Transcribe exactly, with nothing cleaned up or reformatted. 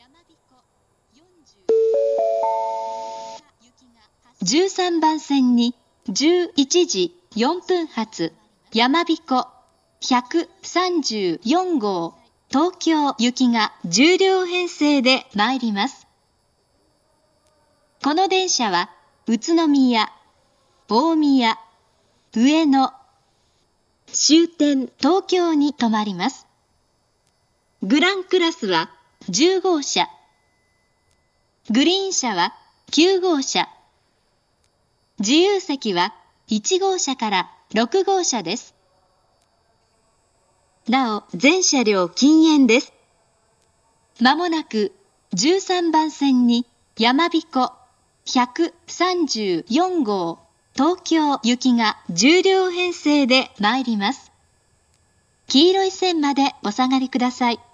じゅうさんばん線にじゅういちじよんぷん発やまびこひゃくさんじゅうよんごう東京行きがじゅうりょう編成で参ります。この電車は宇都宮、大宮、上野、終点東京に停まります。グランクラスはじゅうごうしゃ、グリーン車はきゅうごうしゃ、自由席はいちごうしゃからろくごうしゃです。なお、全車両禁煙です。まもなくじゅうさんばん線にやまびこひゃくさんじゅうよんごう東京行きがじゅうりょう編成で参ります。黄色い線までお下がりください。